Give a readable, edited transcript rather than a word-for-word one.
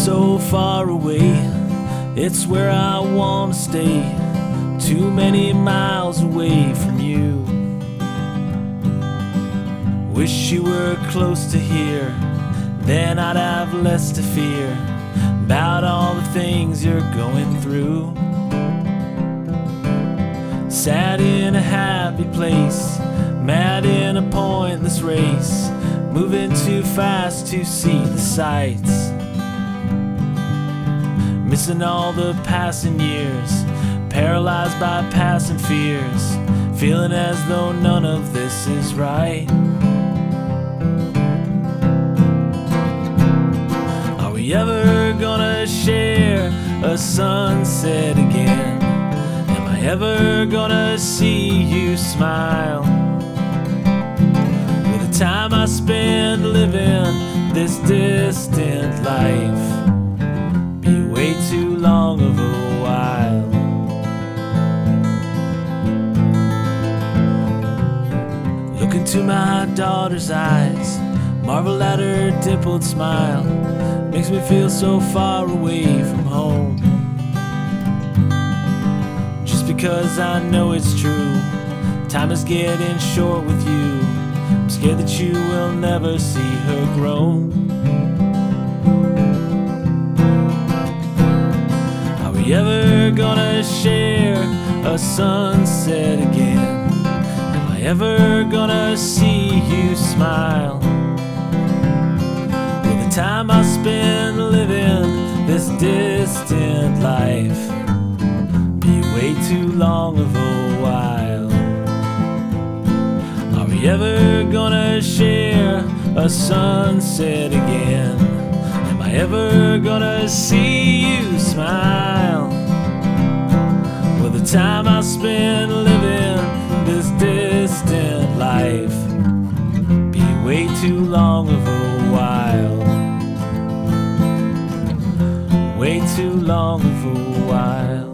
so far away, it's where I wanna stay. Too many miles away from you. Wish you were close to here, then I'd have less to fear about all the things you're going through. Sad in a happy place, mad in a pointless race, moving too fast to see the sights, missing all the passing years, paralyzed by passing fears, feeling as though none of this is right. Are we ever gonna share a sunset again? Am I ever gonna see you smile? Will the time I spend living this distant life be way too long of a while? Look into my daughter's eyes, marvel at her dimpled smile, makes me feel so far away from home. Just because I know it's true, time is getting short with you. I'm scared that you will never see her grown. Are we ever gonna share a sunset again? Am I ever gonna see you smile? Will the time I spend living this distant life be way too long of a while? Are we ever gonna share a sunset again? Am I ever gonna see you smile? Will the time I spend living this distant life be way too long of a while? Way too long of a while.